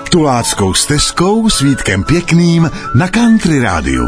Tuláckou stezkou s Vítkem Pěkným na Country rádiu.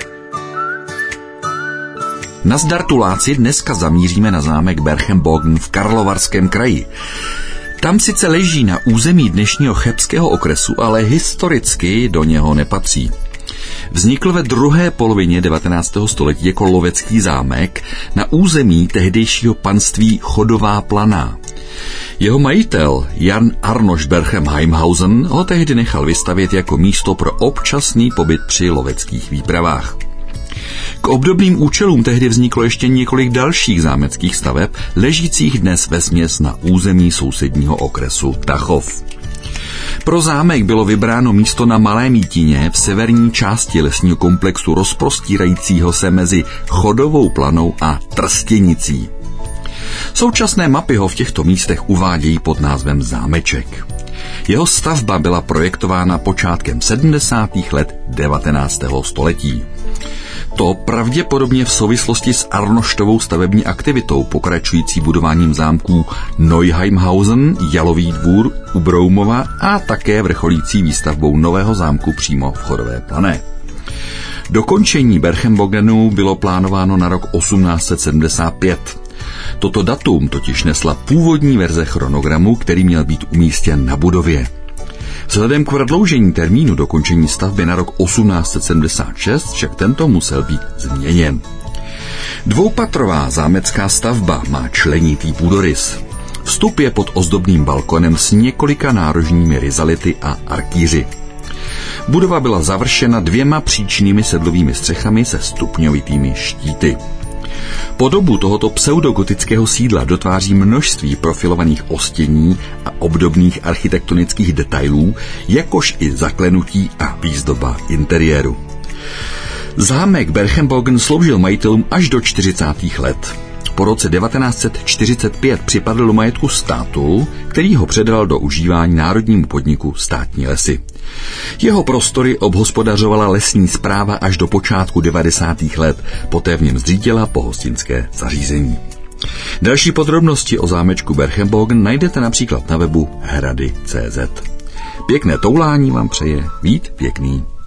Nazdar Tuláci, dneska zamíříme na zámek Berchenbogen v Karlovarském kraji. Tam sice leží na území dnešního chebského okresu, ale historicky do něho nepatří. Vznikl ve druhé polovině 19. století jako lovecký zámek na území tehdejšího panství Chodová Planá. Jeho majitel Jan Arnošt Berchem-Heimhausen ho tehdy nechal vystavět jako místo pro občasný pobyt při loveckých výpravách. K obdobným účelům tehdy vzniklo ještě několik dalších zámeckých staveb, ležících dnes vesměs na území sousedního okresu Tachov. Pro zámek bylo vybráno místo na Malé Mítině v severní části lesního komplexu rozprostírajícího se mezi Chodovou Planou a Trstěnicí. Současné mapy ho v těchto místech uvádějí pod názvem Zámeček. Jeho stavba byla projektována počátkem 70. let 19. století. To pravděpodobně v souvislosti s Arnoštovou stavební aktivitou, pokračující budováním zámků Neuheimhausen, Jalový dvůr u Broumova a také vrcholící výstavbou nového zámku přímo v Chodové Plané. Dokončení Berchenbogenu bylo plánováno na rok 1875. Toto datum totiž nesla původní verze chronogramu, který měl být umístěn na budově. Vzhledem k prodloužení termínu dokončení stavby na rok 1876 však tento musel být změněn. Dvoupatrová zámecká stavba má členitý půdorys. Vstup je pod ozdobným balkonem s několika nárožními rizality a arkýři. Budova byla završena 2 příčnými sedlovými střechami se stupňovitými štíty. Podobu tohoto pseudogotického sídla dotváří množství profilovaných ostění a obdobných architektonických detailů, jakož i zaklenutí a výzdoba interiéru. Zámek Berchenbogen sloužil majitelům až do 40. let. Po roce 1945 připadl do majetku státu, který ho předal do užívání národnímu podniku Státní lesy. Jeho prostory obhospodařovala lesní správa až do počátku 90. let, poté v něm zřídila pohostinské zařízení. Další podrobnosti o zámečku Berchenbogen najdete například na webu hrady.cz. Pěkné toulání vám přeje Vít Pěkný.